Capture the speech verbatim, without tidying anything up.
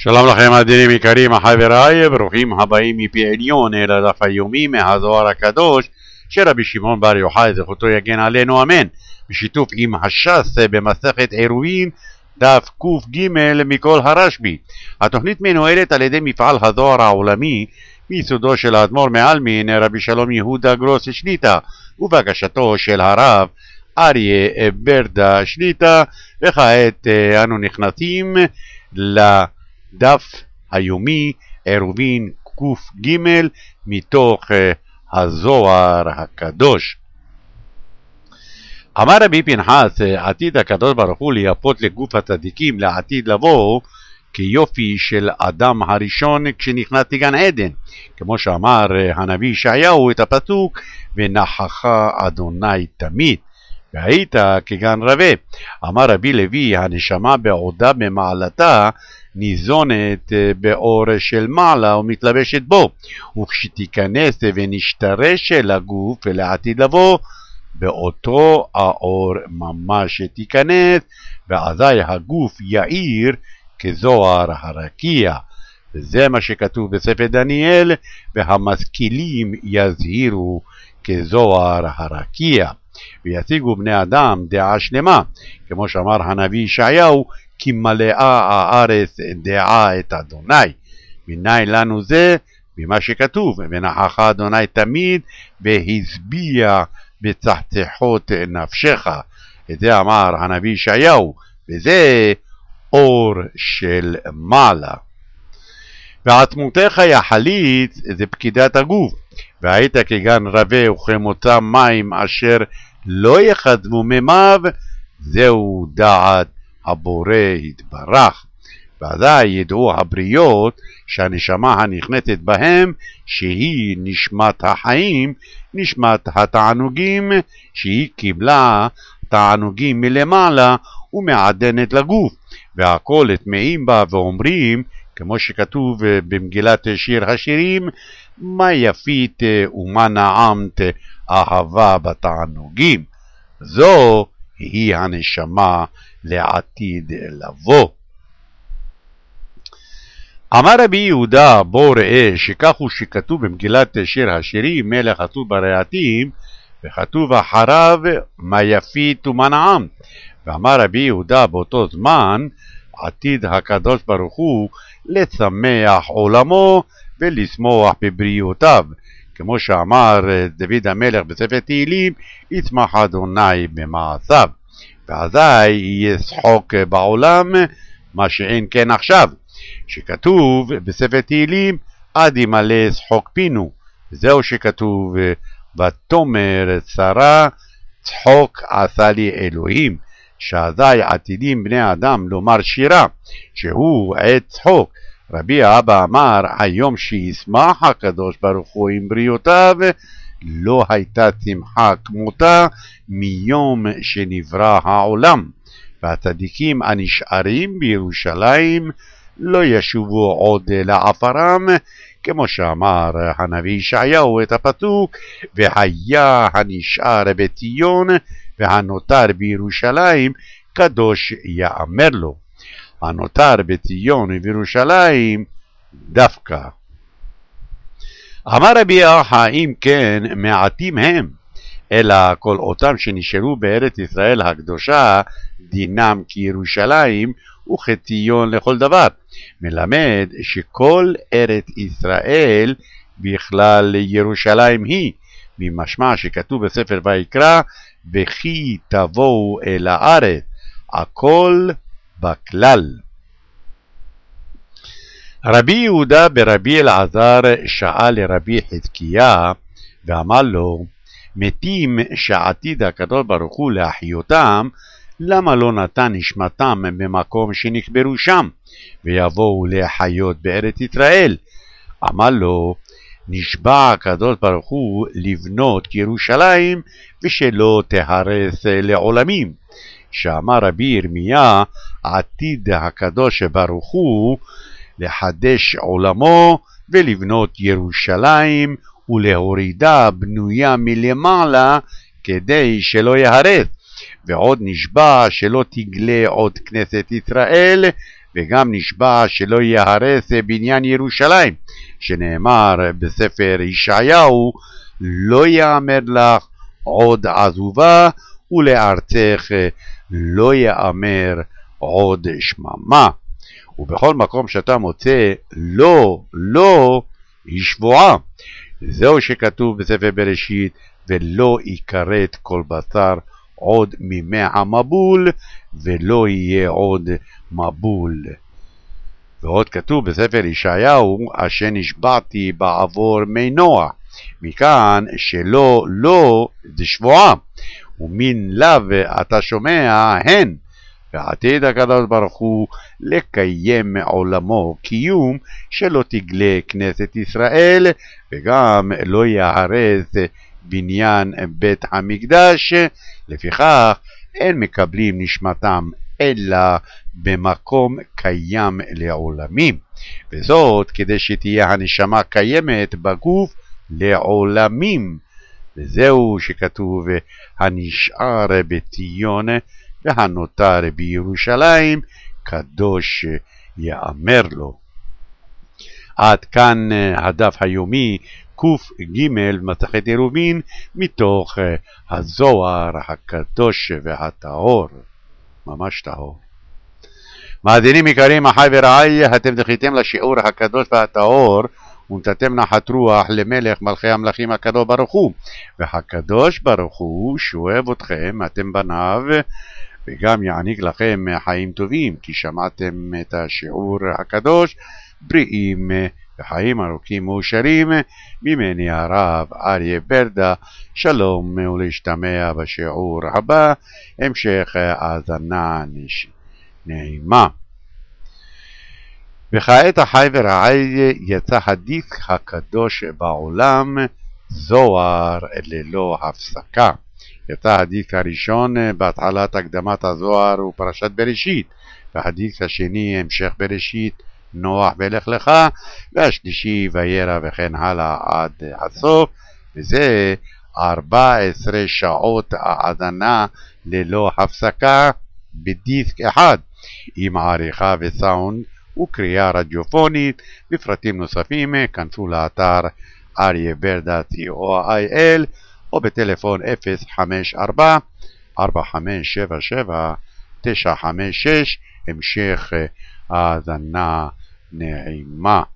שלום לכם מאזינים יקרים, חבריי, ברוכים הבאים מפי עליון אל הדף היומי מהזוהר הקדוש של רבי שמעון בר יוחאי זכותו יגן עלינו אמן, בשיתוף עם הש"ס במסכת עירובין דף ק"ג מכל הרשב"י. התוכנית מנוהלת על ידי מפעל הזוהר העולמי מיסודו של האדמו"ר מעלמין רבי שלום יהודה גרוס שליט"א ובקשתו של הרב אריה ברדה שליט"א. וכעת אנו נכנסים לדף היומי עירובין ק"ג מתוך הזוהר הקדוש. אמר רבי פנחס, עתיד הקדוש ברוך הוא לייפות לגוף הצדיקים לעתיד לבוא כיופי של אדם הראשון כשנכנס לגן עדן, כמו שאמר הנביא ישעיהו את הפסוק ונחך אדוני תמיד והיית כגן רבה. אמר רבי לוי, הנשמה בעודה במעלתה ניזונת באור של מעלה ומתלבשת בו, וכשתיכנס ונשתרש לגוף לעתיד לבוא באותו האור ממש תיכנס, ואזי הגוף יאיר כזוהר הרקיע. וזה מה שכתוב בספר דניאל, והמשכילים יזהירו כזוהר הרקיע. וישיגו בני אדם דעה שלמה, כמו שאמר הנביא ישעיהו, כי מלאה הארץ דעה את אדוני. מניין לנו זה? במה שכתוב, ונחך אדוני תמיד והשביע בצחצחות נפשך. את זה אמר הנביא ישעיהו, וזה אור של מעלה. ועצמותיך יחליץ זה פקידת הגוף, והיית כגן רבה וכמוצא מים אשר לא יחזבו מימיו, זהו דעת הבורא יתברך. ואזי ידעו הבריות שהנשמה הנכנסת בהם שהיא נשמת החיים, נשמת התענוגים, שהיא קיבלה תענוגים מלמעלה ומעדנת לגוף, והכל טמאים בה ואומרים, כמו שכתוב במגילת שיר השירים, מה יפית ומה נעמת אהבה בתענוגים. זו היא הנשמה לעתיד לבוא. אמר רבי יהודה, בוא ראה שכך הוא שכתוב במגילת שיר השירים, מלך עשו ברהטים, וכתוב אחריו מה יפית ומה נעמת. ואמר רבי יהודה, באותו זמן עתיד הקדוש ברוך הוא לצמח עולמו ולשמוח בבריאותיו, כמו שאמר דוד המלך בספר תהילים, יצמח אדוני במעשיו. ואזי ישחוק בעולם מה שאין כן עכשיו, שכתוב בספר תהילים עד ימלא שחוק פינו. זהו שכתוב ותאמר שרה צחוק עשה לי אלוהים, שאזי עתידים בני אדם לומר שירה שהוא עת צחוק. רבי אבא אמר, היום שישמח הקדוש ברוך הוא עם בריאותיו, לא הייתה שמחה כמותה מיום שנברא העולם. והצדיקים הנשארים בירושלים לא ישובו עוד לעפרם, כמו שאמר הנביא ישעיהו את הפסוק, והיה הנשאר בציון והנותר בירושלים קדוש יאמר לו. הנותר בציון ובירושלים דווקא. אמר רבי אחא, אם כן מעטים הם, אלא כל אותם שנשארו בארץ ישראל הקדושה דינם כירושלים וכציון לכל דבר. מלמד שכל ארץ ישראל בכלל ירושלים היא, ממשמע שכתוב בספר ויקרא, וכי תבואו אל הארץ, הכל בכלל. רבי יהודה ברבי אלעזר שאל לרבי חזקיה ואמר לו, מתים שעתיד הקדוש ברוך הוא להחיותם, למה לא נתן נשמתם במקום שנקברו שם ויבואו להחיות בארץ ישראל? אמר לו, נשבע הקדוש ברוך הוא לבנות ירושלים ושלא תהרס לעולמים. שאמר רבי ירמיה, עתיד הקדוש ברוך הוא לחדש עולמו ולבנות ירושלים ולהורידה בנויה מלמעלה כדי שלא יהרס. ועוד נשבע שלא תגלה עוד כנסת ישראל וגם נשבע שלא יהרס בניין ירושלים, שנאמר בספר ישעיהו, לא יאמר לך עוד עזובה, ולארצך לא יאמר עוד שממה. ובכל מקום שאתה מוצא לא, לא, היא שבועה. זהו שכתוב בספר בראשית, ולא יכרת כל בשר עוד מימי המבול, ולא יהיה עוד מבול. ועוד כתוב בספר ישעיהו, אשר נשבעתי בעבור מי נוח. מכאן שלא, לא, זה שבועה. ומן לאו אתה שומע הן. ועתיד הקדוש ברוך הוא לקיים מעולמו קיום שלא תגלה כנסת ישראל, וגם לא יהרס בניין בית המקדש. לפיכך אין מקבלים נשמתם אלא במקום קיים לעולמים, וזאת כדי שתהיה הנשמה קיימת בגוף לעולמים. וזהו שכתוב הנשאר בציון והנותר בירושלים קדוש יאמר לו. עד כאן הדף היומי ק"ג מסכת עירובין מתוך הזוהר הקדוש והטהור, ממש טהור. מאזינים יקרים, אחי ורעי, אתם זכיתם לשיעור הקדוש והטהור ונתתם נחת רוח למלך מלכי המלכים הקדוש ברוך הוא, והקדוש ברוך הוא שואב אתכם, אתם בניו, וגם יעניק לכם חיים טובים, כי שמעתם את השיעור הקדוש, בריאים וחיים ארוכים מאושרים. ממני הרב אריה ברדה, שלום ולהשתמע בשיעור הבא, המשך האזנה נעימה. וכעת אחי ורעי, יצא הדיסק הקדוש בעולם, זוהר ללא הפסקה. יצא הדיסק הראשון בהתחלת הקדמת הזוהר ופרשת בראשית, והדיסק השני המשך בראשית, נוח ולך לך, והשלישי וירא וכן הלאה עד הסוף, וזה ארבע עשרה שעות האזנה ללא הפסקה בדיסק אחד, עם עריכה וסאונד וקריאה רדיופונית. בפרטים נוספים כנסו לאתר אריה ברדה סי או איי אל או בטלפון אפס חמש ארבע ארבע חמש שבע שבע תשע חמש שש. המשך האזנה נעימה.